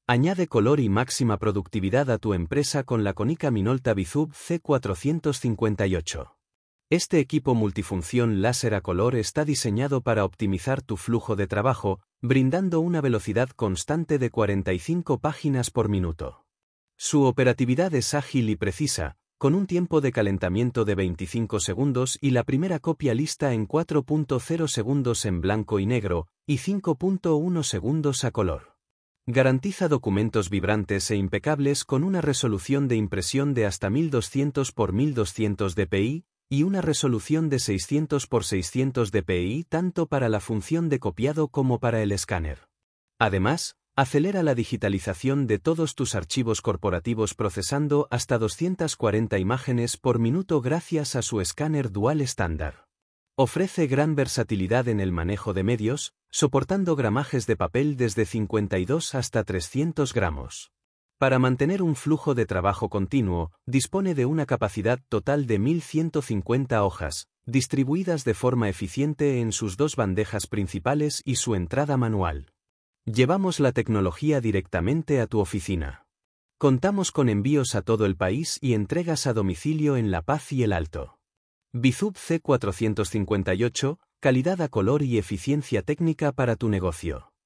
Añade color y máxima productividad a tu empresa con la Konica Minolta Bizub C458. Este equipo multifunción láser a color está diseñado para optimizar tu flujo de trabajo, brindando una velocidad constante de 45 páginas por minuto. Su operatividad es ágil y precisa, con un tiempo de calentamiento de 25 segundos y la primera copia lista en 4.0 segundos en blanco y negro, y 5.1 segundos a color. Garantiza documentos vibrantes e impecables con una resolución de impresión de hasta 1200 x 1200 dpi, y una resolución de 600 x 600 dpi tanto para la función de copiado como para el escáner. Además, acelera la digitalización de todos tus archivos corporativos procesando hasta 240 imágenes por minuto gracias a su escáner dual estándar. Ofrece gran versatilidad en el manejo de medios, soportando gramajes de papel desde 52 hasta 300 gramos. Para mantener un flujo de trabajo continuo, dispone de una capacidad total de 1150 hojas, distribuidas de forma eficiente en sus dos bandejas principales y su entrada manual. Llevamos la tecnología directamente a tu oficina. Contamos con envíos a todo el país y entregas a domicilio en La Paz y El Alto. Bizub C458, calidad a color y eficiencia técnica para tu negocio.